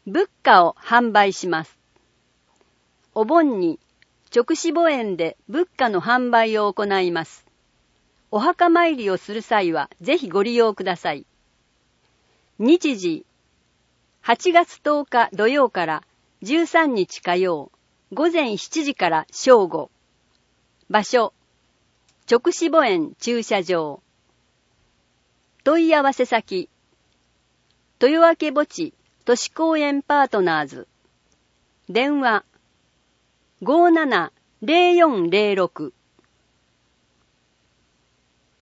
仏花を販売します。お盆に勅使墓園で仏花の販売を行います。お墓参りをする際はぜひご利用ください。日時、8月10日土曜から13日火曜、午前7時から正午。場所、勅使墓園駐車場。問い合わせ先、豊明墓地都市公園パートナーズ。電話、570406